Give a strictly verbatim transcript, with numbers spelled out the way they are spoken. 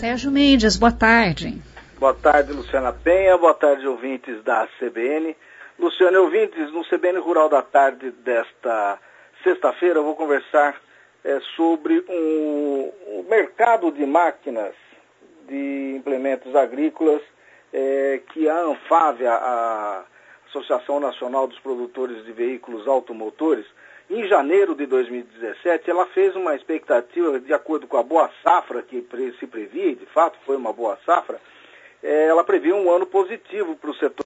Sérgio Mendes, boa tarde. Boa tarde, Luciana Penha, boa tarde, ouvintes da C B N. Luciana, ouvintes, no C B N Rural da Tarde desta sexta-feira, eu vou conversar é, sobre um, um mercado de máquinas, de implementos agrícolas, é, que a ANFAVEA, a Associação Nacional dos Produtores de Veículos Automotores, em janeiro de dois mil e dezessete, ela fez uma expectativa, de acordo com a boa safra que se previa, de fato foi uma boa safra, é, ela previa um ano positivo para o setor